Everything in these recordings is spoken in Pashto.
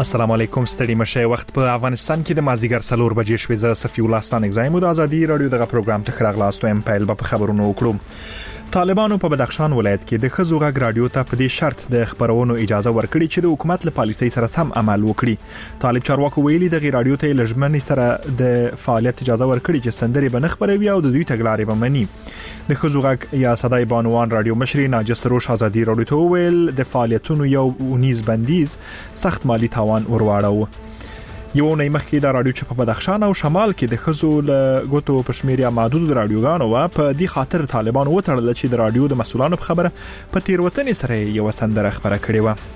السلام علیکم ستړي مشه وخت په افغانستان کې د مازیګر 4 بجې شوې ز صفی الله ستان اگزایم د ازادي رادیو دغه پروګرام ته خراغلاستو ام پایل په خبرونو وکړو. طالبانو په بدخشان ولایت کې د خزو غږ رادیو ته په دې شرط د خبرونو اجازه ورکړي چې د حکومت له پالیسۍ سره سم عمل وکړي. طالب چارواکو ویلي د غیر رادیو ته لجمنې سره د فعالیت اجازه ورکړي چې سندري بنخ خبروي او د دوی تګلارې بمني. د خزو غږ یا صداي بانوان رادیو مشري ناجس روش ازادي رادیو ته ویل د فعالیتونو یو ونیز بندیز سخت مالی تاوان ورواړو. یو نه مخکې د رادیو چې په بدخشان او شمال کې د خزو له غوتو پښمیر محدود رادیوګانو و په دې خاطر طالبان وټړل چې د رادیو د مسولانو په خبره په تیروتنې سره یو سندره خبره کړې و.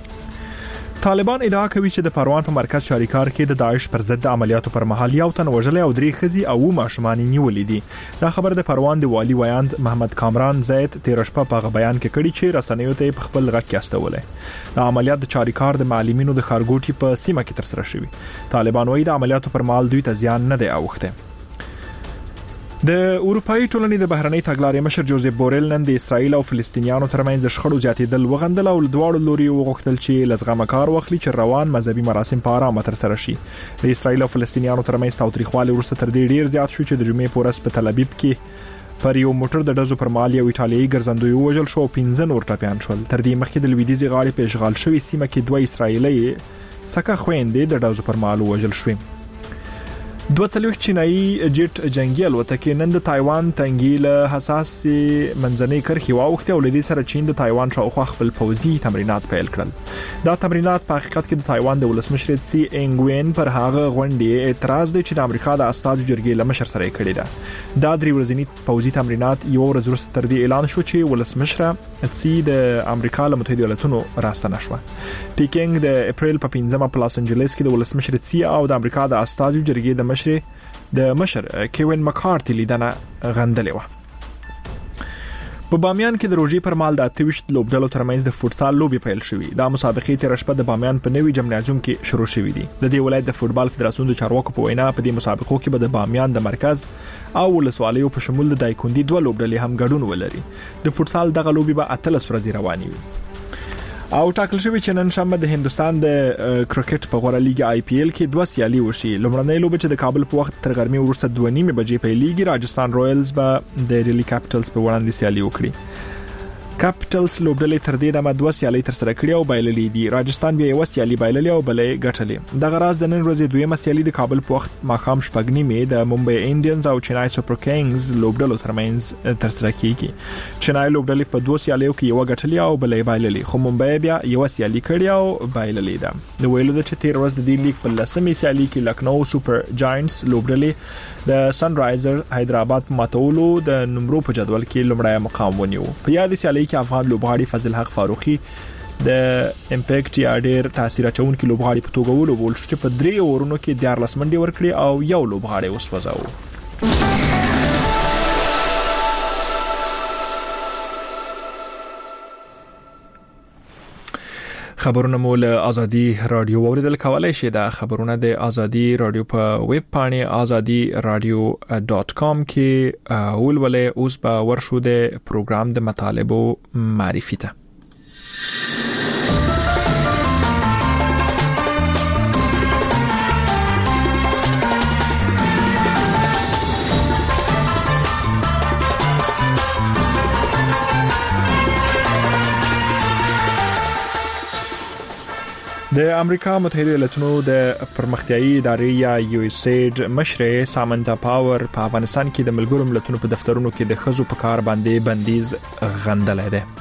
طالبان ادعا کوي چې د پروان په مرکز شاریکار کې د داعش پر ضد عملیاتو پر مهال یو تن وژل او 3 خزي او ماشومان نیولې دي. دا خبر د پروان د والی ویاند محمد کامران زید 13 په بیان کې کړي چې رسنیو ته په خپل غږ کې استولې. د عملیات د چاریکار د معلمینو د خارګوټي په سیمه کې تر سره شوی. طالبان وايي د عملیاتو پر مهال دوی ته زیان نه دی اوخته. د اروپאי ټولنې د بهرنۍ تګلارې مشر جوزف بورل نن د اسرایل او فلسطینیانو ترمنځ د شخړو زیاتېدل وغندل او دواړو لوري وغوښتل چې لزغمه کار واخلي چې روان مذهبي مراسم په آرامه تر سره شي. د اسرایل او فلسطینیانو ترمنځ تاوتریخوالی وروسته تر دې ډیر زیات شو چې د جمعې په ورځ په تل ابیب کې پر یو موټر د ډزو پر مال یو ایټالیایي ګرځندوی وژل شو او 15 نور ټپیان شول. تر دې مخکې د لویدیځي غاړې په اشغال شوی سیمه کې 2 اسرایلي سکه خويندې د ډزو پر مال وژل شوې. 22 چینایي جټ جنگي الوتکې نن د تایوان تنګي له حساس منځنۍ کرښې واوښتې او لدې سره چین د تایوان شاوخوا خپل پوځي تمرینات پیل کړل. دا تمرینات په حقیقت کې د تایوان د ولسمشر سي انګ وین پر هغه غونډې اعتراض دی چې د امریکا د استاد جرګې لمشر سره کړی ده. دا 3 ورځنی پوځي تمرینات یو ورځ وروسته تر دې اعلان شو چې ولسمشر سي د امریکا له متحده ایالاتونو راستنه شو. پیکینګ د اپریل په 15 په لاس انجلس کې د ولسمشر سي او د امریکا د استاد جرګې د مشر کیوین مکارتي لیدنه غندلې و. په بامیان کې د روژې پر مهال د 28 لوبډلو ترمنځ د فوتسال لوبي پیل شوې. دا مسابقې تیر شپه د بامیان په نوي جمنازیوم کې شروع شوې دي. د دې ولایت د فوتبال فدراسیون د چارواکو په وینا په دې مسابقو کې به د بامیان د مرکز او ولسوالیو په شمول د دایکوندي 2 لوبډلې هم ګډون ولري. د فوتسال دغه لوبي به 18 ورځې رواني وي. او ټاکل شوی چې نن شنبه د هندستان د کرکټ په غوړه لیګ آی پی ایل کې 2 سیالي وشي. لومړنۍ لوبه چې د کابل په وخت تر غرمې وروسته 2:30 بجې په لیګ راجستان رویلز به د ډیلی کیپټلز په وړاندې سیالي وکړي. کیپټلز لوبډلې تر دې دمه 2 سیالي تر سره کړې او بایللې دي. راجستان بیا یو سیالي بایللې او بلې ګټلې. د غراز د نن ورځې دویمه سیالي د کابل په وخت ماخام شپږنیمه د ممبئی انډینز او چنای سپر کینګز لوبډلو ترمنځ تر سره کیږي. چنای لوبډلې په 2 سیالیو کې یو ګټلې او بلې بایللې، خو ممبئی بیا یو سیالي کړې او بایللې ده. د ویلو د چې تیر ورځ د دې لیګ په لسمې سیالي کې لکنو سپر جاینټس لوبډلې د سن رایزر حیدرآباد ماتولو د نمبرو په جدول کې لومړی مقام ونیو. په یاد سیالي کې افغان لوبغاړي فضل حق فاروقي د امپیکټ یا ډیر تاثیر اچونکو لوبغاړي په توګه ولوبول شو چې په 3 اورونو کې 14 منډي ورکړي او یو لوبغاړي وسوځاو. خبرونه مول ازادي رادیو اوریدل کولای شئ. د خبرونه د ازادي رادیو په ویب پاڼه azadiradio.com کې ولولې. اوس به ورشو د پروګرام د مطالبو معرفي ته. د امریکا متحده ایالاتونو د پرمختیايي ادارې یا یو اس ایډ مشر سامنتا پاور په افغانستان کې د ملګرو ملتونو په دفترونو کې د خزو په کار باندې بندیز غندلې ده.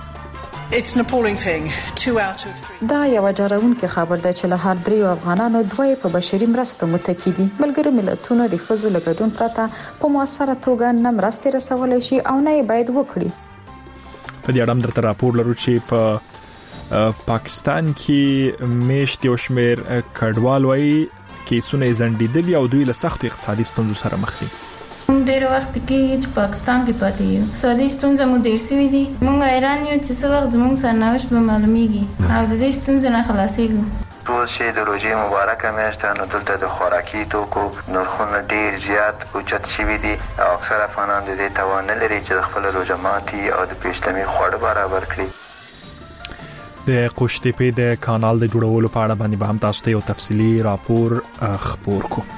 دا یو ډاروونکې خبر ده چې له هر 3 افغانانو 2 په بشري مرسته متکی دي. ملګرو ملتونو د خزو لګډون پرته په موثره توګه نه مرسته رسولای شي او نه باید وکړي. په دې اړه درته راپور لرو چې په پاکستان کې میشت یو شمیر کډوال وایي کیسونه زندیدلی او دوی له سخت اقتصادي ستونزو سره مخ دي. ډېر وخت کې چې پاکستان کې پاتې یو اقتصادي ستونزې مو ډېر سوي دي. موږ حیران یو چې څه وخت زموږ سرنوشت به معلومیږي او د دې ستونزې نه خلاصېږو. ټول شي د روژې مبارکه میاشت نو دلته د خوراکي توکو نرخونه ډېر زیات اوچت شوي دي او اکثر افغانان د دې توان نه لري چې د خپل روژه ماتي او د پیشلمي خواړه برابر کړي. د قوشتېپې د کانال د جوړولو په اړه باندې به هم تاسو ته یو تفصیلی راپور خبر کو.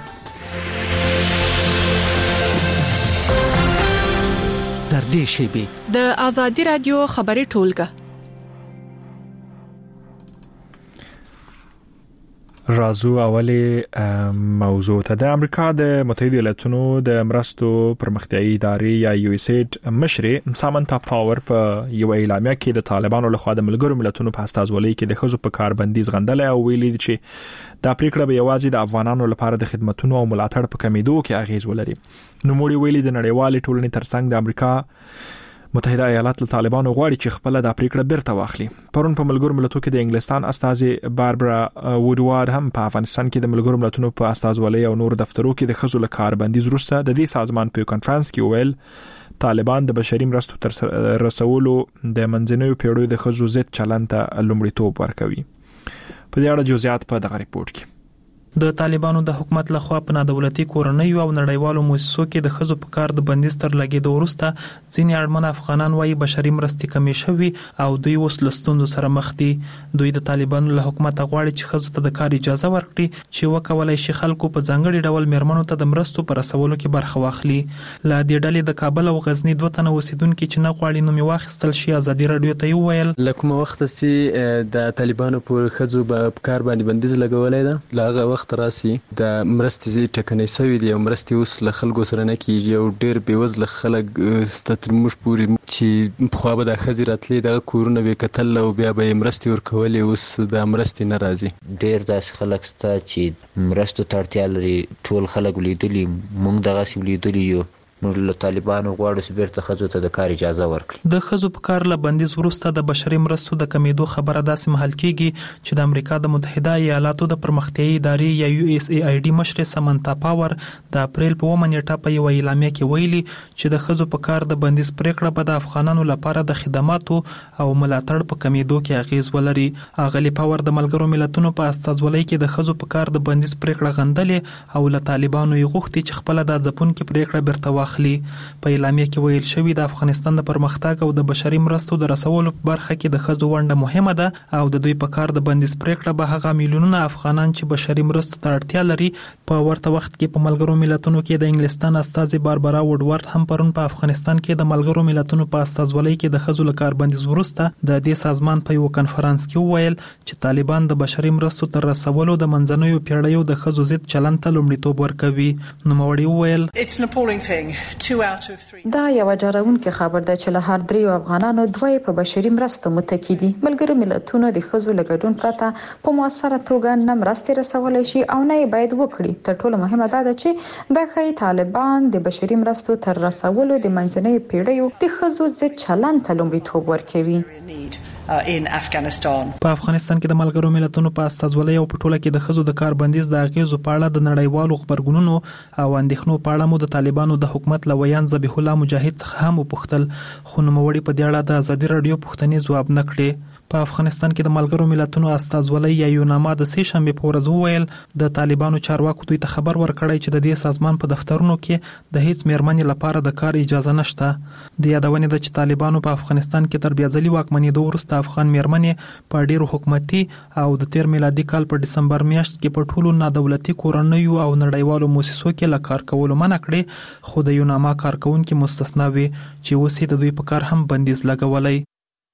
در دې شیبه د آزادی رادیو خبري ټولګه رازو اولی موضوع ته د امریکا د متحده ایالاتونو د مرستو پرمختیایي ادارې یا یو اس ایډ مشر سامنتا پاور په یو اعلامیه کې د طالبانو لخوا د ملګرو ملتونو په استازولۍ کې د خزو په کاربندیز غندل او ویلي چې دا پریکړه به یوازې د افغانانو لپاره د خدماتو او ملاتړ په کمیدو کې اغیز ولري. نو موږ ویلي د نړیوال ټولنې ترڅنګ د امریکا متحده ایالات له طالبانو غواړي چې خپل د پریکړه بیرته واخلي. پرون په ملګرو ملتونو کې د انګلستان استازي باربرا وودوارد هم په افغانستان کې د ملګرو ملتونو په استازولۍ او نور دفترو کې د خزو له کاربندیز وروسته د دې سازمان په کانفرنس کې ویل طالبان د بشري مرستو تر رسولو د منځنوي پیړیو د خزو ضد چلند ته لومړیتوب ورکوي. په دې اړه جزئیات په دغه ریپورت کې د طالبانو د حکومت لخوا په نادولتي کورنۍ او نړیوالو مؤسسو کې د خزو په کار د بندیز تر لګیدو وروسته ځینې اړمن افغانان وايي بشري مرستې کمې شوي او دوی اوس له ستونزو سره مخ دي. دوی د طالبانو له حکومت غواړي چې خزو ته د کار اجازه ورکړي چې وکولای شي خلکو په ځانګړي ډول میرمنو ته د مرستو پر رسولو کې برخه واخلي. لا د ډلې د کابل او غزنی دوه تنه اوسیدونکو چې نه غواړي نوم واخیستل شي ازادي رادیو ته ویل لکه وخت چې د طالبانو پر خزو په کار باندې بندیز لګولای دا لاغه وخت راسي د مرستې ټکنۍ سوي دي او مرستې اوس له خلکو سره نه کیږي او ډېر بېوزله خلک ستر موږ پوري چې خو به د خزي راتلې د کورونه به کتل او بیا به مرستې ورکولې اوس د مرستې نه راځي. ډېر داس خلک ستا چې مرستو ته اړتیا لري ټول خلک لیدلي موږ دغه سی لیدلي یو نو له طالبانو غواړي چې بیرته خزو ته د کار اجازه ورکړي. د خزو په کار له بندیز وروسته د بشري مرستو د کمیدو خبره داسې محل کیږي چې د امریکا د متحده ایالاتو د پرمختیایي ادارې یا یو اس ای ډي مشر سامنتا پاور د اپریل په 1 نیټه په یو اعلامیه کې ویلي چې د خزو په کار د بندیز پریکړه به د افغانانو لپاره د خدماتو او ملاتړ په کمیدو کې اغیز ولري. اغلی پاور د ملګرو ملتونو په استازولۍ کې د خزو په کار د بندیز پریکړه غندلې او له طالبانو یې غوښتي چې خپل د ځپون کې پریکړه بیرته په اعلامیه کې ویل شوی د افغانستان د پرمختګ او د بشري مرستو د رسولو په برخه کې د خزو ونډه مهمه ده او د دوی په کار د بندیز پریکړه به هغه میلیونونه افغانان چې بشري مرستو ته اړتیا لري په ورته وخت کې په ملګرو ملتونو کې د انګلستان استازي باربرا وودوارد هم پرون په افغانستان کې د ملګرو ملتونو په استازولۍ کې د خزو له کار بندیز وروسته د دې سازمان په یو کانفرنس کې ویل چې طالبان د بشري مرستو تر رسولو د منځنوي پیړیو د خزو ضد چلند ته لومړیتوب ورکوي. نو موړي ویل دا یو ډاروونکې خبر ده چې له هر دریو افغانانو دوی په بشري مرستو متکی دي. ملګرو ملتونو د خزو لګډون پرته په موثره توګه نه مرستې رسولای شي او نه باید وکړي. تر ټولو مهمه ده چې د خې طالبان د بشري مرستو تر رسولو د منځنۍ پیړیو د خزو ضد چلند ته لومړیتوب ورکوي. په افغانستان کې د ملګرو ملتونو په استازولۍ او په ټوله کې د خزو د کار بندیز د اغیزو په اړه د نړیوالو خبرګونونو او اندېښنو په اړه مو د طالبانو د حکومت لویان ذبیح الله مجاهد څخه هم وپوښتل خو نوموړي په دې اړه د ازادي رادیو پوښتنې ځواب نه کړې. په افغانستان کې د ملګرو ملتونو استازولۍ یا یوناما د سې شنبه په ورځ وویل د طالبانو چارواکو دوی ته خبر ورکړی چې د دې سازمان په دفترونو کې د هیڅ میرمنې لپاره د کار اجازه نشته. د یادونې د چې طالبانو په افغانستان کې تر بیا ځلي واکمنېدو وروسته افغان میرمنې په ډیرو حکومتي او د تیر میلادي کال په دسمبر میاشت کې په ټولو نادولتي کورنیو او نړیوالو مؤسسو کې له کار کولو منع کړې خو د یوناما کارکونکو مستثنا وي چې اوس د دوی په کار هم بندیز لګولای.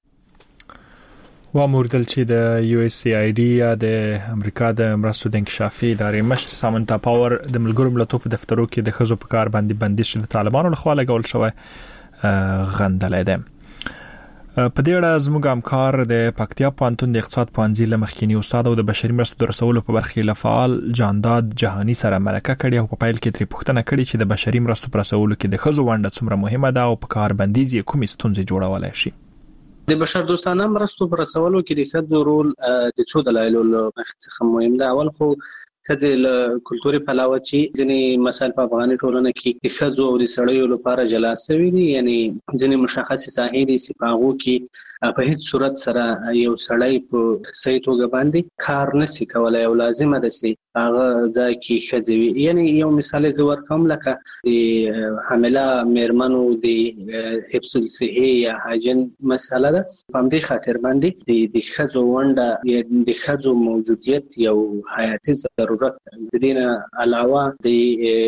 واموردل چې د یو اس ای ډي یا د امریکا د مرستو د انکشافي ادارې مشر سامنتا پاور د ملګرو ملتونو په دفترو کې د خزو په کار باندې بندیز د طالبانو لخوا لګول شوی غندلې ده. په دې اړه زموږ همکار د پکتیا پوهنتون د اقتصاد پوهنځي له مخکینی استاد او د بشري مرستو د رسولو په برخه کې فعال جانداد جهانی سره مرکه کړې او په پیل کې ترې پوښتنه کړې چې د بشري مرستو پر رسولو کې د خزو ونډه څومره مهمه ده او په کار بندیز یې کومې ستونزې جوړولای شي. د بشر دوستانه مرستو پر رسولو کې د خزو رول د څو دلایلو څخه مهم ده. اول خو کله له کلتوري پلاوه چې ځینې مسایل په افغاني ټولنه کې د ښځو او د سړیو لپاره جلا شوي دي، یعنی ځینې مشخص ساحې دي چې په هغو کې په هیڅ صورت سره یو سړی په صحیح توګه باندې کار نشي کولای او لازمه ده چې هغه ځای کې ښځې وي. یعنی یو مثال زه ورکوم، لکه د حامله میرمنو د حفظ الصحې یا هاجن مسله ده. په همدې خاطر باندې د ښځو ونډه یا د ښځو موجودیت یو حیاتي ضرورت. د دې نه علاوه د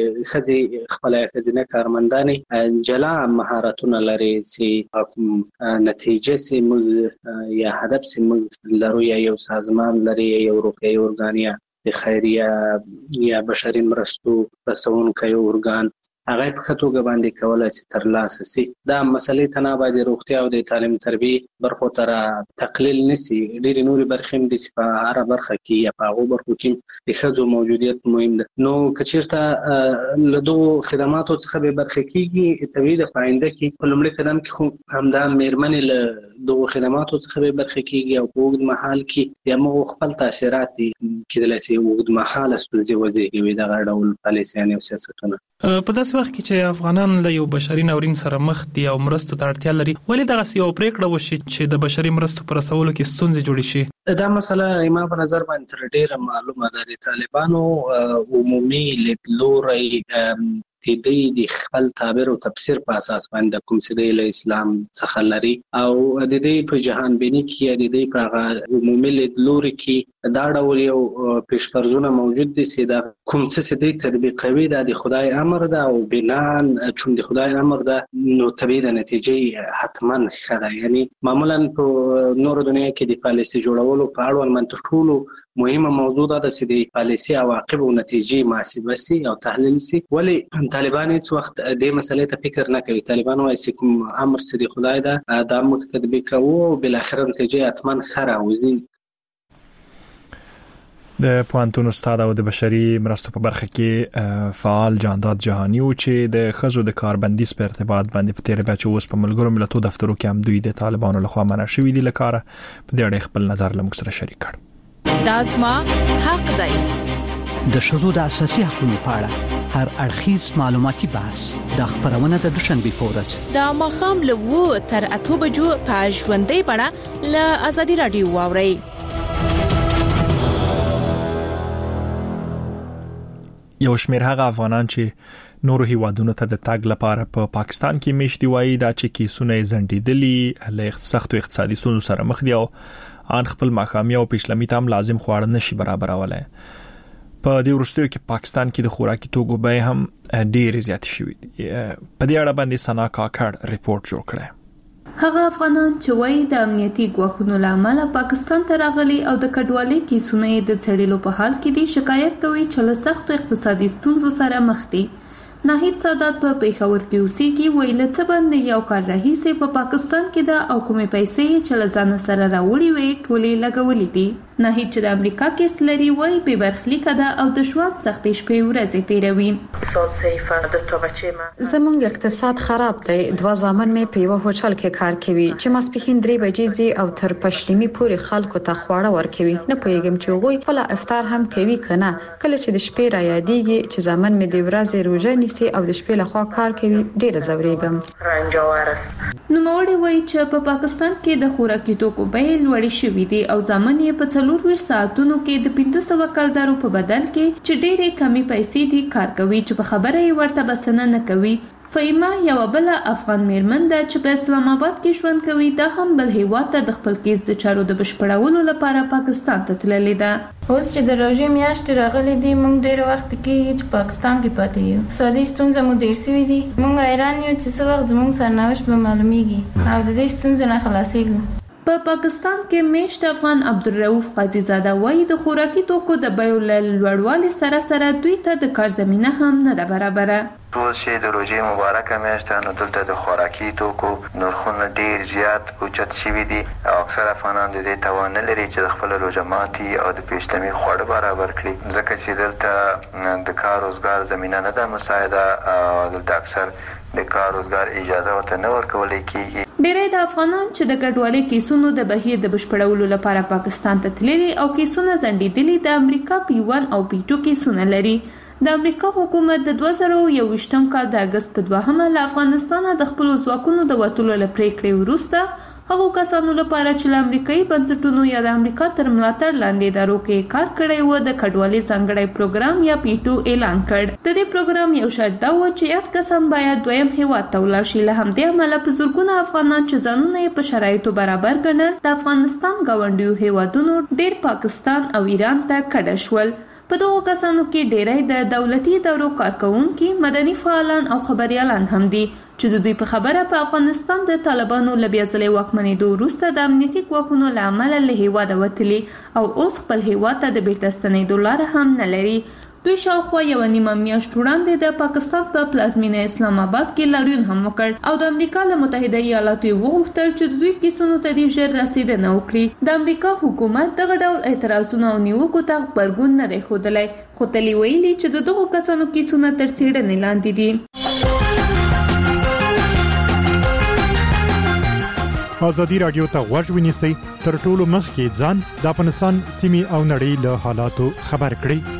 ښځې خپله ښځینه کارمندانې جلا مهارتونه لري چې کوم نتیجه سي موږ یا هدف سي موږ لرو، یا یو سازمان لري، یا یو روغتیايي ارګان یا د خیریه یا بشري مرستو رسونکی ارګان، هغه په ښه توګه باندې کولای شي ترلاسه شي. دا مسلې ته نه باید د روغتیا او د تعلیم تربیې برخو ته تقلیل نشي. ډېرې نورې برخې هم دي چې په هره برخه کې یا په هغو برخو کې د ښځو موجودیت مهم ده. نو که چېرته له دغو خدماتو څخه بې برخې کېږي، طبیعي ده په آینده کې په لومړي قدم کې خو همدا مېرمنې له دغو خدماتو څخه بې برخې کېږي او په اوږد مهال کې یا موږ خپل تاثیرات دي کېدلی شي اوږد مهاله ستونزې وزېږوي دغه ډول پالیسیانې او سیاستونه. په داسې وخت کې چې افغانان له یو بشري ناورین سره مخ دي او مرستو ته اړتیا لري، ولې دغسې یو پرېکړه وشي چې د بشري مرستو په رسولو کې ستونزې جوړې شي؟ دا مسله ما په نظر باندې تر ډېره معلومه ده. د طالبانو عمومي لیدلوری د دې د خپل تعبیر او تفسیر په اساس باندې کوم چې د اسلام څخه لري او د دې په جهان بینی کې د دې په عمومي لیدلوري کې دا ډول یو پیش‌فرضونه موجود دي چې دا کوم څه د تطبیقوي د خدای امر ده او بنان چون د خدای امر ده نو طبيعي د نتیجې حتما ښه ده. یعنی معمولا په نور دنیا کې د پالیسي جوړولو په اړه من ټولو مهمه موضوع ده چې د پالیسي عواقب او نتیجې محاسبه سي او تحلیل سي. ولی طالبان هیڅ وخت د مسلې ته فکر نه کوي. طالبان وايي چې کوم امر چې د خدای ده دا موږ تطبیق کوو او بل اخر نتیجه حتما خره وزي. د پوهنتون استاد او د بشري مرستو په برخه کې فعال جانداد جهانی او چې د خزو د کاربندیز په ارتباط باندې په تیر بیا چې اوس په ملګرو ملتونو دفترو کې هم دوی د طالبانو لخوا منع شوی دي لکاره په دې اړه خپل نظر لمږ سره شریک کړ. دازما حق دی د شذو د اساسي حقوقو په اړه هر اړخیز معلوماتي بحث د خبرونه د دوشنبه پورز د مخام له 2 تر 8 بجو په ژوندۍ بڼه له ازادي رادیو واوري. یو شمېر هغه افغانان چې نورو هیوادونو ته د تګ لپاره په پاکستان کې میشتي وایي دا چې کیسونه زندیدلی له سختو اقتصادي ستونزو سره مخ دي او ان خپل ماخامي او پښلمي تام لازم خواړه نشي برابرولای. په دې ورستیو کې پاکستان کې د خوراکي توکو بیه هم ډېر زیات شوې دي. په دې اړه باندې سنا کاکړ ریپورت جوړ کړی. هغه افغانان چې وایي د امنیتي ګواښونو لامل پاکستان ته راغلي او د کډوالۍ کیسونه د څېړلو په حال کې دي شکایت کوي چې له سختو اقتصادي ستونزو سره مخ دي. ناهید سادات په پیښور کې اوسېږي، وایي له څه باندې یو کال راهیسې په پاکستان کې د او کومې پیسې چې له ځانه سره راوړي وي ټولې لګولې دي. ناهید چې د امریکا کیس لري، وایي بې برخلیکه ده او د ژوند سختې شپې ورځې تېروي. زمونږ اقتصاد خراب دی. 2 زامن مې په یو هوټل کې کار کوي چې ماسپښین 3 بجې زی او تر پښلمي پورې خلکو ته خواړه ورکوي. نه پوهیږم چې هغوی خپل افطار هم کوي کنه. کله چې د شپې را یادېږي چې زامن مې د ورځې روزه نیسي او د شپې لخوا کار کوي ډېر زورېږم. نوموړی وایي چې په پاکستان کې د خوراکي توکو بیې لوړې شوې دي او زامن یې په 24 ساعتونو کې د 1500 کلدارو په بدل کې چې ډېرې کمې پیسې دي کار کوي چې په خبره یې ورته بسنه نه کوي. فایمه یو بل افغان میرمن ده چې په اسلام آباد کې ژوند کوي. دا هم بل هیواد ته د خپل کیس د چارو د بشپړولو لپاره پاکستان ته تللې ده. اوس چې د روژې میاشتې راغلي دي، موږ ډېر وخت کې چې پاکستان کې پاتې یو. اقتصادي ستونزې مو ډېر سوي دي. موږ حیران یو چې څه وخت زموږ سرنوشت به معلومیږي او د دې ستونزې نه خلاصېږو. په پاکستان کې میشت افغان عبدالرؤف قاضي زاده وایي د خوراکي توکو د بیو لوړوالي سره سره دوی ته د کار زمینه هم نه ده برابره. ټول شي د روژې مبارکه میاشت نو دلته د خوراکي توکو نرخونه ډیر زیات اوچت شوي دي او اکثر افغانان د دې توان نه لري چې د خپل روژه ماتي او د پیشلمي خواړه برابر کړي، ځکه چې دلته د کار روزګار زمینه نه ده مساعده او دلته اکثر د کار روزګار اجازه ورته نه ورکول کېږي. ډېری د افغانان چې د کډوالۍ کیسونو د بهیر د بشپړولو لپاره پاکستان ته تللي او کیسونه ځنډېدلي د امریکا P1 او P2 کیسونه لري. د امریکا حکومت د 2021 کال د اگست په 2 له افغانستانه د خپل ځواکونو د وټولو لپاره وروسته هغه کسانو لپاره چې له امریکایي بنسټونو یا د امریکا تر ملاتړ لاندې ادارو کې کار کړی و د کډوالۍ ځانګړی پروګرام یا P2 اعلان کړ. د دې پروګرام یو شرط دا و چې یاد کسان باید دویم هیواد ته ولاړ شي. له همدې امله په زرګونه افغانان چې ځانونه یې په شرایطو برابر ګڼل د افغانستان ګاونډیو هیوادونو ډېر پاکستان او ایران ته کډه شول. په دغو کسانو کې ډېری د دولتي ادارو کارکونکي، مدني فعالان او خبريالان هم دي چې د دوی په خبره په افغانستان د طالبانو له بیا ځلې واکمنېدو وروسته د امنیتي ګواښونو له امله له هیواده وتلي او اوس خپل هیواد ته د بیرته ستنېدو لاره هم نه لري. دوی شاوخوا یوه نیمه میاشت وړاندې د پاکستان په پلازمینه اسلام آباد کې لاریون هم وکړ او د امریکا له متحده ایالاتو وغوښتل چې د دوی کیسونو ته ډېر ژر رسیدنه وکړي. د امریکا حکومت دغه ډول اعتراضونه او نیوکو ته غبرګون نه دی ښودلی، خو تل یې ویلي چې د دغو کسانو کیسونه تر څېړنې لاندې دي. ازادي راډیو ته غوږ ونیسئ، تر ټولو مخکې ځان د افغانستان سیمې او نړۍ له حالاتو خبر کړئ.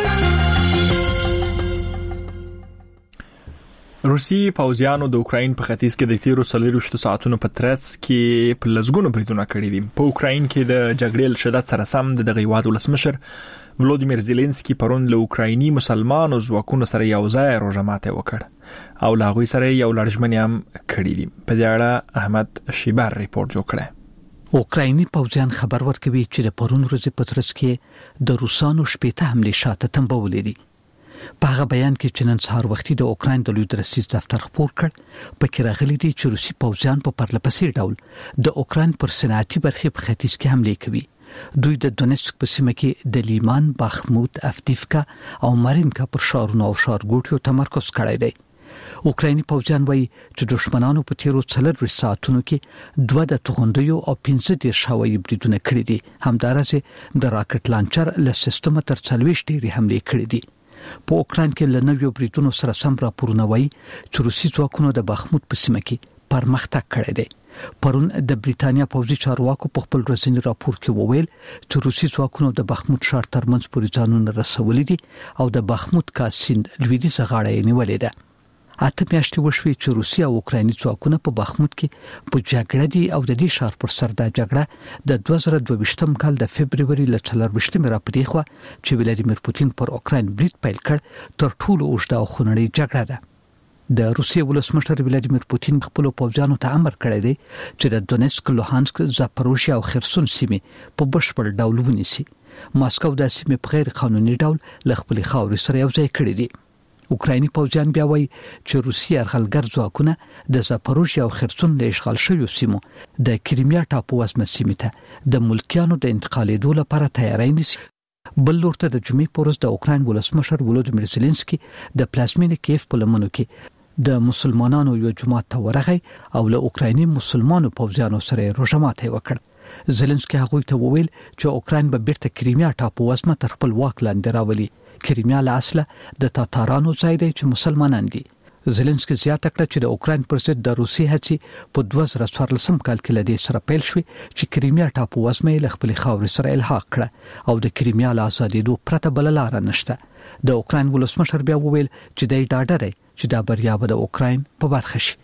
روسي پوځیانو د اوکراین په ختیځ کې د تیرو 24 ساعتونو په ترڅ کې په لزګونو بریدونه کړي دي. په اوکراین کې د جګړې له شدت سره سم د دغه هیواد ولسمشر ولودیمیر زيلنسکي پرون له اوکرایني مسلمانانو ځواکونو سره یو ځای روژه ماته وکړ او له هغوی سره یو لړژمنې هم کړې دي. په دې اړه احمد شیبر ریپورت جوړ کړی. اوکرایني پوځیان خبر ورکوي چې د پرون ورځې په ترڅ کې د روسانو شپېته حملې شاته تنبولې دي. په هغه بیان کې چې نن سهار وختي د اوکراین د لوی درسیز دفتر خبر کړ، پکې راغلي دي چې روسي پوځیان په پرلپسې ډول د اوکراین پر صنعتي برخې په ختیځ کې حملې کوي. دوی د دونیتسک په سیمه کې د لیمان، باخموت، افدیفکا او مارینکا پر شهرونو او ښارګوټیو تمرکز کړی دی. اوکرایني پوځیان وایي چې دښمنانو په تیرو 24 ساعتونو کې 2 د توغندیو او 15 هوایي بریدونه کړي دي. همدارسه د راکټ لانچر له سیستم تر 40 ډېری حملې کړي دي. په اوکراین کې له نویو بریدونو سره سم راپورونه وایي چې روسي ځواکونو د باخموت په سیمه کې پرمختګ کړی دی. پرون د بریتانیا پوځي چارواکو په خپل ورځني راپور کې وویل چې روسي ځواکونو د باخموت ښار ترمنځ پورې ځانونه رسولي دي او د باخموت کاسیند لویدیځه غاړه یې نیولې ده. 8 میاشتې وشوي چې روسي او اوکرایني ځواکونه په باخموت کې په جګړه دي او د دې ښار پر سر د جګړه د 2022 کال د فبرवरी ل 24 را پدې خو چې ولادیمیر پوتین پر اوکراین برید پیل کړ تر ټولو اوږده او خونړۍ جګړه ده. د روسیې ولسمشر ولادیمیر پوتین خپل پوځیانو ته امر کړی دی چې د دونیتسک، لوهانسک، زاپروژیا او خرسون سیمې په بشپړ ډول ونیسي. ماسکو د سیمې په غیر قانوني ډول ل خپل خاورې سره یو ځای کړی دی. اوکرایني پوځیان بیا وایي چې روسي یرغلګر ځواکونه د زاپروژیا او خرسون له اشغال شویو سیمو د کریمیا ټاپو وزمه سیمې ته د ملکیانو د انتقالېدو لپاره تیاری نیسي. بل لورته د جمعې په ورځ د اوکراین ولسمشر ولودیمیر زيلنسکي د پلازمینې کیف په لمنو کې د مسلمانانو یو جماعت ته ورغی او له اوکرایني مسلمانانو پوځیانو سره روژه ماته وکړ. زيلنسکي هغوی ته وویل چې اوکراین به بیرته کریمیا ټاپو وزمه تر خپل واک لاندې راولي. کریمیا له اصله د تاتارانو ځای دی چې مسلمانان دي. زيلنسکي زیاته کړه چې د اوکراین پر ضد د روسي هڅې په 2014 کال کې لدې سره پیل شوې چې کریمیا ټاپو وزمه له خپل خاورې سره الحاق کړه او د کریمیا له ازادېدو پرته بل لار نشته. د اوکراین ولسمشر بیا وویل چې د ډاډه دی چې دا بریا به د اوکراین په برخه شي.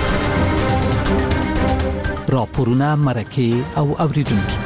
راپورونه مرکه او اوریدونکو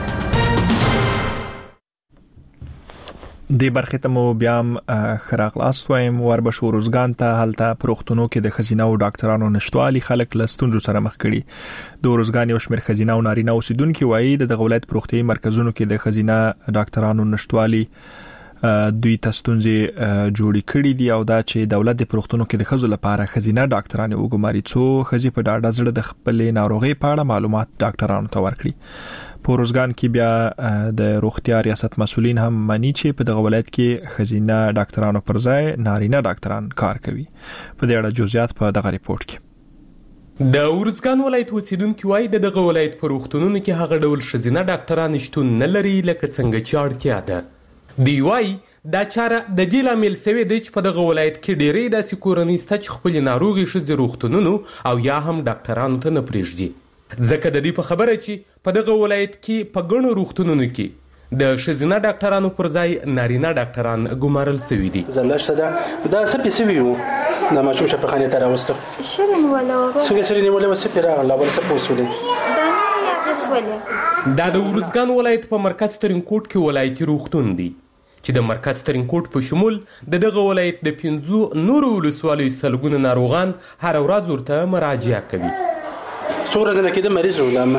د برخه ته مو بیا خراغلاست وایم وربشو روزګان ته هلته پروختونو کې د خزینه او ډاکټرانو نشټوالي خلک لستون سره مخ کړي. د روزګان یو شمېر خزینه او نارینه اوسیدونکو وایي د ولایت پروختي مرکزونو کې د خزینه ډاکټرانو نشټوالي دوی تستونځي جوړی کړي دي او دا چې دولت د پروختونو کې د خزو لپاره خزینه ډاکټرانو وګماري څو خزي په ډاډه زړه د خپل ناروغي په اړه معلومات ډاکټرانو ته ورکړي. په روزګان کې بیا د روغتیا ریاست مسؤلین هم مانی چې په دغه ولایت کې خزینه ډاکټرانو پر ځای نارینه ډاکټران کار کوي. په دې اړه جزئیات په دغه ریپورت کې. د روزګان ولایت اوسیدونکو وايي د دغه ولایت په روغتونونو کې هغه ډول خزینه ډاکټران شتون نه لري لکه څنګه چې اړتیا ده. دی وايي دا چاره د دې لامل سوي دی چې په دغه ولایت کې ډېرې داسې کورنۍ شته چې خپل ناروغي ښځې روغتونونو او یا هم ډاکټرانو ته نه پرېږدي. ځکه د دې په خبره چې په دغه ولایت کې په ګڼو روغتونونو کې د ښځینه ډاکټرانو پر ځای نارینه ډاکټران ګمارل شوي دي. زلشته دا څه پیسې ویو د ماشوم شفاخانه ته راوسته شرین ولا څنګه شرین ولا څه پیرا لا ولا څه پوسولې دا د ورزګان ولایت په مرکز ترینکوټ کې ولایتي روغتون دی چې د مرکز ترینکوټ په شمول دغه ولایت د 15 نورو ولسوالیو سلګونه ناروغان هر ورځ ورته مراجعه کوي. څومره ځنه کې د مریض ولامه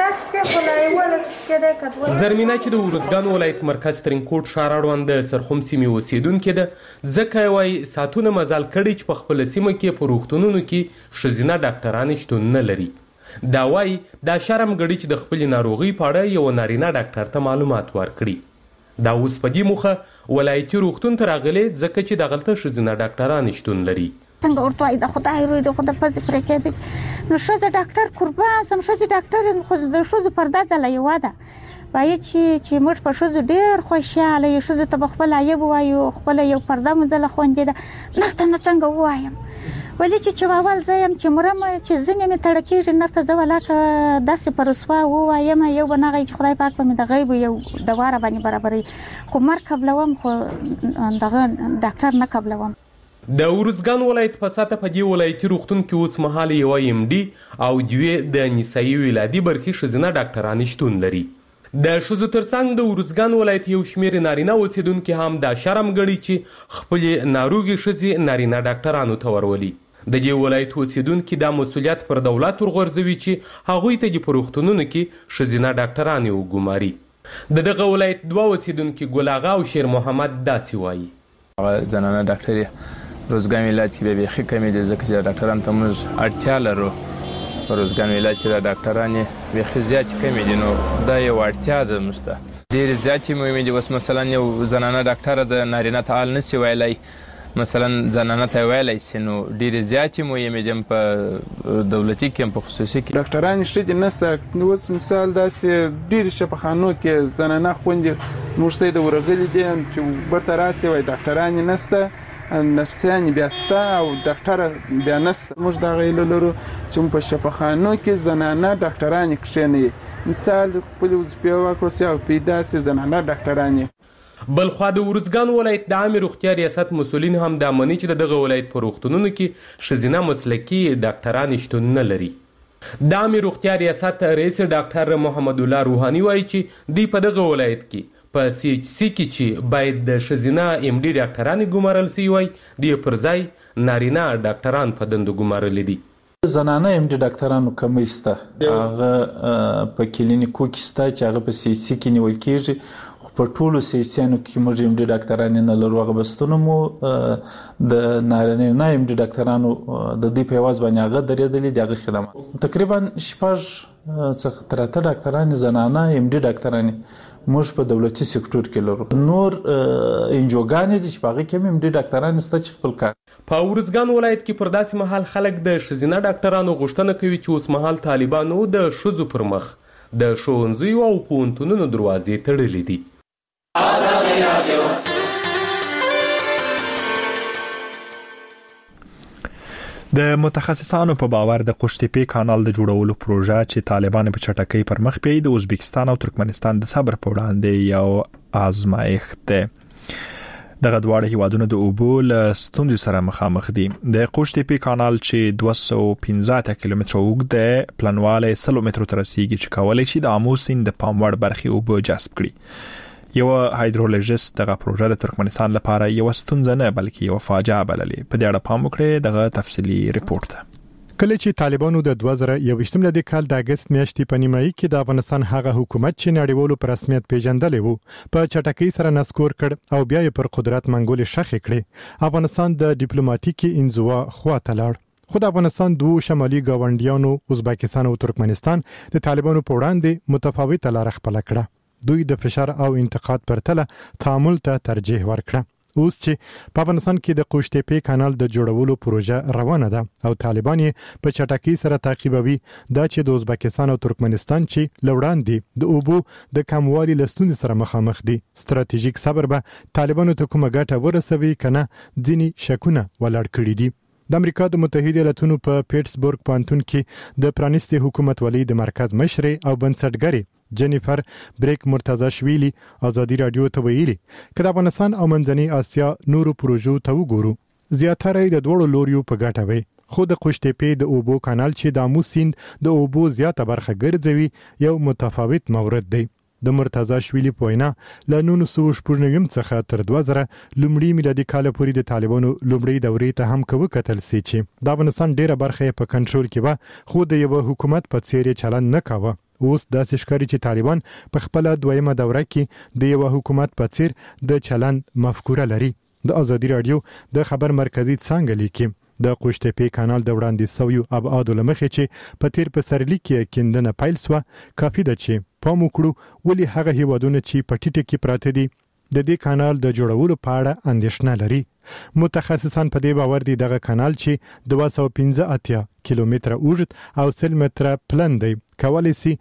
زرمینا چې د ورزګان ولایت مرکز ترینکوټ ښار اړوند د سرخوم سیمې اوسیدونکې ده ځکه وایي ساعتونه مزال کړي چې په خپله سیمه کې په روغتونونو کې ښځینه ډاکټران شتون نه لري. دا وایي دا شرم ګڼي چې د خپلې ناروغۍ په اړه یو نارینه ډاکټر ته معلومات ورکړي. دا اوس په دې موخه ولایتي روغتون ته راغلی ځکه چې دغلته ښځینه ډاکټران شتون لري. څنګه ورته وایي د خدای روی د خدای پزې پرې کېدی نو ښځه ډاکټر قربان سم ښځې ډاکټر خو د ښځو پرده ځله یوه ده وایي چې موږ په ښځو ډېر خوشحاله یو ښځو ته به خپل عیب ووایو خپله یو پرده مو ځله خوندې ده نرته نه څنګه ووایم ولې چې اول زه یم چې مرم چې ځینې مې تړه کېږي نرته زه ولاکه داسې په رسوا ووایم یو به نه غی چې خدای پاک به مې د غیبو یو د واره باندې برابروي خو مرګ قبلوم خو دغه ډاکټر نه قبلوم. د ورزګان ولایت په ساته په دې ولایتي روغتون کې اوس مهال یو MD او دوی د نسایي ولادي برخې ښځینه ډاکټران شتون لري. د ښځو ترڅنګ د ورزګان ولایت یو شمېر نارینه اوسیدونکي هم دا شرم ګڼي چې خپلې ناروغې ښځې نارینه ډاکټرانو ته ورولي. د دې ولایت اوسیدونکي دا مسؤلیت پر دولت ورغورځوي چې هغوی ته د په روغتونونو کې ښځینه ډاکټرانې وګماري. د دغه ولایت دوه اوسیدونکي ګل اغا او شیر محمد داسې وایي. زنانه ډاکټري روزګان ولایت کې به بیخي کمی دي ځکه چې ډاکټرانو ته موږ اړتیا لرو. په روزګان ولایت کې د ډاکټرانې بیخي زیاتې کمی دي نو دا یو اړتیا ده موږ ته ډېرې زیاتې مهمې دي. اوس مثلا یو زنانه ډاکټره د نارینه ته حال نشي ویلی مثلا زنانه ته ویلی سي نو ډېرې زیاتې مهمې دي په دولتي کې هم په خصوصي کې. ډاکټران شته نشته اوس مثال داسې ډېرې شفاخانو کې زنانه خوندې موږ ته د ورغلي دي چې برته راسي وایي ډاکټران نشته نرسیانې بیا شته او ډاکټره بیا نشته. موږ دغه هیله لرو چې په شفاخانو کې زنانه ډاکټرانې کښېنوي مثال خپلې وظیفې وکړو سي او پیدا سي زنانه ډاکټرانې. بلخوا د ورزګان ولایت د عامې روغتیا ریاست مسؤلین هم دا مني چې د دغه ولایت په روغتونونو کې ښځینه مسلکي ډاکټران شتون نه لري. د عامې روغتیا ریاست رئیس ډاکټر محمد الله روحاني وایي چې دوی په دغه ولایت کې په CHC کې چې باید د ښځینه MD ډاکټرانې ګمارل شوي وای دوی پر ځای نارینه ډاکټران په دندو ګمارلي دي. زنانه MD ډاکټرانو کمی شته هغه په کلینیکو کې شته چې هغه په CHC کې نیول کېږي خو په ټولو CHC-انو کې موږ MD ډاکټران نه لرو. هغه بستونه مو د نارینه MD ډاکټرانو د دې په یواز باندې هغه درېدلي دي هغه خدمات تقریبا 6 څخه تر 8 ډاکټران زنانه MD ډاکټران موږ په دولتي سکتور کې لرو. نور انجوګانې دي چې په هغه کې هم MD ډاکټران شته چې خپل کار. په ورزګان ولایت کې پر داسې مهال خلک د ښځینه ډاکټرانو غوښتنه کوي چې اوس مهال طالبانو د ښځو پر مخ د ښوونځیو او پوهنتونونو دروازې تړلې دي. د متخصصانو په باور د قوشتېپې کانال د جوړولو پروژه چې طالبان په چټکۍ پر مخ بیاي د ازبکستان او ترکمنستان د صبر په وړاندې یو آزمایښت ده. دغه دواړه هیوادونه د اوبو له ستونزې سره مخامخ دي. د قوشتېپې کانال چې 215 کیلومتره اوږد دی پلانواله 100 مترو ته رسیږي چې کولای شي د آمو سیند د پاموړ برخې اوبو جذب کړي. یو هایدرولوژیست دغه پروژه د ترکمنستان لپاره یو ستونزه نه بلکې یو فاجعه بللې. په دې اړه پام وکړئ دغه تفصیلی ریپورت ته. کله چې طالبانو د 2021 لدې کال د اگست میاشتې په نیمایي کې د افغانستان هغه حکومت چې نړیوالو په رسمیت پیژندلې وو په چټکۍ سره نسکور کړ او بیا یې پر قدرت منګولې شخې کړې افغانستان د ډیپلوماټیکي انزوا خواته لاړ. خو د افغانستان دوه شمالي ګاونډیانو ازبکستان او ترکمنستان د طالبانو په وړاندې متفاوته لار خپل کړه. دوی د فشار او انتقاد پرتله تعامل ته ترجیح ورکړه. اوس چې په افغانستان کې د قوشتېپې کانال د جوړولو پروژه روانه ده او طالبان په چټکۍ سره تعقیبوي دا چې د ازبکستان او ترکمنستان چې لوړاندې د اوبو د کموالي لستون سره مخامخ دي ستراتیژیک صبر به طالبانو ته کومه ګټه ورسوي کنه ځینی شکونه ولاړ کړی دي. د امریکا د متحده ایالاتونو په پیټسبورګ پوهنتون کې د پرانیستي حکومتولۍ د مرکز مشر او بنسټګر جنیفر بریک مرتضاشویلی ازادي رادیو ته ویلي چې د افغانستان او منځنۍ اسیا نورو پروژو ته وګورو زیاتره د دوړو لوریو په ګټه وي خو د قوشتېپې د اوبو کانال چې د امو سیند د اوبو زیاته برخه ګرځوي یو متفاوت مورد دی د مرتضاشویلی په وینا له 1990 څخه تر 2000 لومړی میلادي کال پورې د طالبانو لومړی دورې ته هم کوي کتل سي چې د افغانستان ډیره برخه په کنټرول کې و خو د یو حکومت په څیر چلند نه کاوه اوس داسې ښکاري چې طالبان په خپل دویمه دوره کې د یو حکومت په څیر د چلند مفکوره لري د ازادي رادیو د خبر مرکزی څنګه لیکي د قوشتېپې کانال د وړاندې سویو ابعاد لمخې چې په تیر پسرلي کې کیندنه پیل سو کافي ده چې پام وکړو ولی هغه هیوادونه چې په ټیټه کې پراته دي د دې کانال د جوړولو په اړه اندېښنه لري متخصصان په دې باور دي دغه کانال چې 215 کیلومتره اوږد او 100 متره پلن دی کولای شي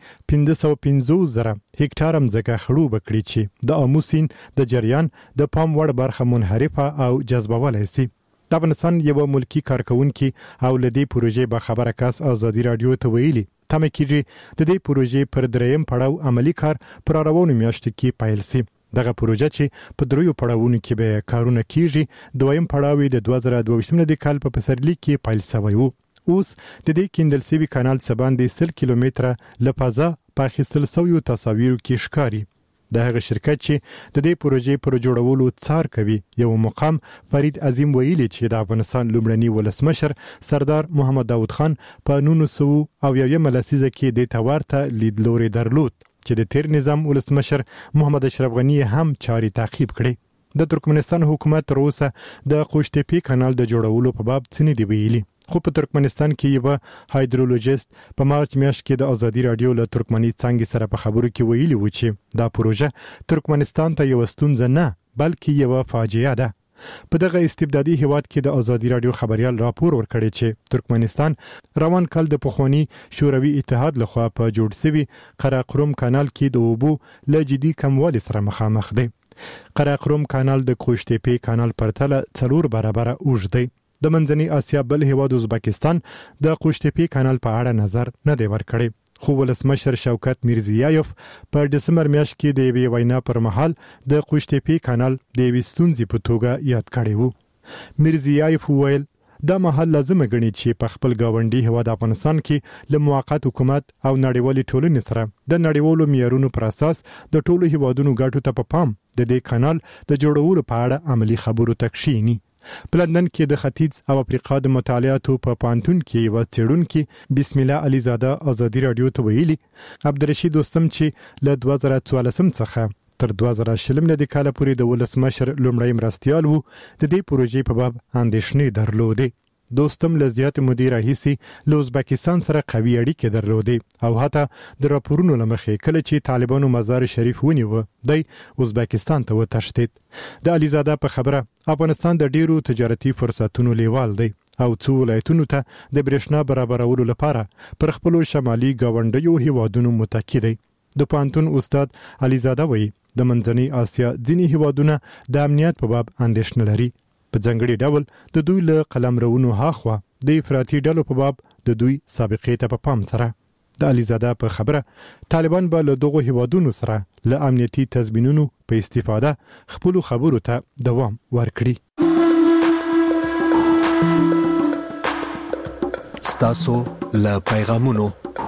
550,000 هکټار ځمکه خړوب کړي چې د امو سیند د جریان د پام وړ برخه منحرفه او جذبولای شي د افغانستان یو ملکی کارکونکي او لدی پروژې به خبره کاس ازادي رادیو ته ویلي تمه کیږي د دې پروژې پر دریم پړاو عملی کار پر روانو میاشتو کې پیل شي دغه پروژه چې په دریو پړاوونو کې به کارونه کیږي دویم پړاو د 2022 کال په پسرلي کې پیل شوی وو اوس د دې کیندل سوي کانال څخه 100 کیلومتره لپاره په اخیستل شویو تصاویرو کې ښکاری د هغه شرکت چې د دې پروژې پر جوړولو څار کوي یو مقام فرید عظیم ویلي چې د افغانستان لومړنی ولسمشر سردار محمد داود خان په 1901 لسیزه کې د تورته لیدلوري درلود چې د تیر نظام ولسمشر محمد اشرف غنی هم چاري تعقیب کړي د ترکمنستان حکومت تر اوسه د قوشتېپې کانال د جوړولو په باب څه نه دی ویلي خو په ترکمنستان کې یو هایدرولوژیست په مارچ میاشت کې د ازادي رادیو له ترکمني څنګه سره په خبرو کې ویلي و چې دا پروژه ترکمنستان ته یو ستونزه نه بلکې یو فاجعه ده په دغه استبدادي هیواد کې د ازادي رادیو خبريال راپور ورکړی چې ترکمنستان روان کال د پخوانی شوروي اتحاد لخوا په جوړ شوی قراقرم کانال کې د اوبو له جدي کموالي سره مخامخ دی قراقرم کانال د قوشتېپې کانال پرتله 4 برابر اوږد دی د منځنۍ اسیا بل هیواد ازبکستان د قوشتېپې کانال په اړه نظر نه دی ورکړی خو ولسمشر شوکت میرزیایف په دسمبر میاشت کې د یوې وینا پر مهال د قوشتېپې کانال د یوې ستونزې په توګه یاد کړی وو میرزیایف وویل دا مهال لازم غني چې په خپل گاونډي هیواد افغانستان کې له موقت حکومت او نړیوالې ټولنې سره د نړیوالو معیارونو پر اساس د ټولو هیوادونو ګټو ته په پام د دې کانال د جوړولو په اړه عملی خبرو تکشینی په لندن کې د ختیځ او افریقا د مطالعاتو په پانتون کې یو څېړونکي بسم الله علي زاده ازادي رادیو ته ویلي عبدالرشید دوستم چې له 2014 څخه تر 2020 کال پورې د ولسمشر لومړی مرستيال وو د دې پروژې په باب اندېښنې درلودې دوستم له زیات مدیر راهیسي له ازبکستان سره قوي اړیکې درلودې او حتی د راپورونو لمخې کله چې طالبانو مزار شریف ونیو د ازبکستان ته وتښتید د علیزاده په خبره افغانستان د ډیرو تجارتي فرصتونو لیوال دی او څو ولایتونو ته د برېښنا برابرولو لپاره پر خپل شمالي گاونډیو هیوادونو متکی دی د پانتون استاد علیزاده وایي د منځنۍ اسیا ځینې هیوادونه د امنیت په باب اندېښنه لري په ځنګړي ډول د دوی له قلمرونو هاخوا د افراطي ډلو په باب د دوی سابقې ته په پام سره د علیزاده په خبره طالبان به له دغو هیوادونو سره له امنیتي تضمینونو په استفاده خپل خبرو ته دوام ورکړي ستاسو له پیغامونو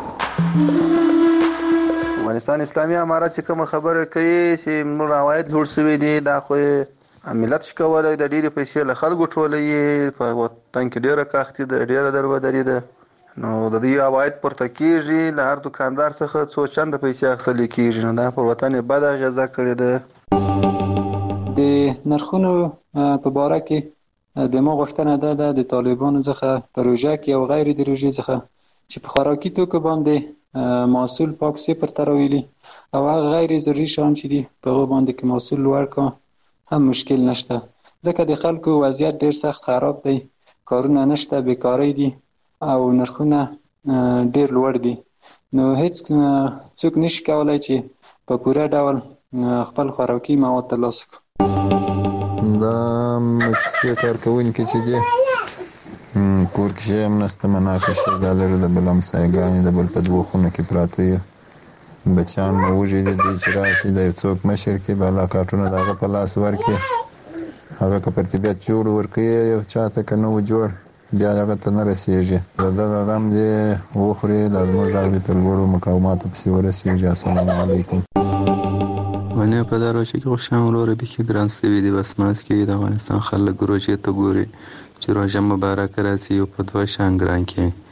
افغانستان اسلامي امارات چې کوم خبره کوي چې موږ روایت جوړ شوی دی دا خو ملت شکولای د ډیره پیسې له خلکو ټولې په وطن کې ډیره کاختي ده ډیره درودري ده نو د دې عواید پورته کیږي له هر دکاندار څخه څو چنده پیسې اخیستل کیږي نو دا په وطن بد غذا کړی ده د نرخونو په باره کې د ما غوښتنه ده د طالبانو څخه پروژه کې او غیر د روژې څخه چې په خوراکي توکو باندې محصول پاک صفر ته راولي او هغه غیر ضروري شیان چې دي په هغو باندې کې محصول لوړ کړه هم مشکل نشته ځکه د خلکو وضعیت ډیر سخت خراب دی کارونه نشته بیکاری دي او نرخونه ډیر لوړ دي نو هیڅ څوک نشي کولای چې په پوره ډول خپل خوراکي مواد ترلاسه کړي دا مؤسسې کارکونکي چې دي کور کې شی هم نشته، مناقشه دا لري د بل همسایګانې د بل په دوه خونه کې پراته یو بچیان مو وژلي دي چې راشي د یو څوک مشر کې بالا کارټونه د هغه په لاس ورکړي، هغه که پر طبیعت جوړ ورکړي یو چا ته که نه و جوړ بیا هغه ته نه رسېږي. د دغه غم دې وخوري دا زموږ غږ دې تر لوړو مقاماتو پسې ورسېږي. السلام علیکم. ونې په دا روژه کې خوشحال وروره بیخي ګران شوي دي. بس منځ کې د افغانستان خلک روژې ته ګوري چې روژه مبارک راسي او په دوه شان ګران کې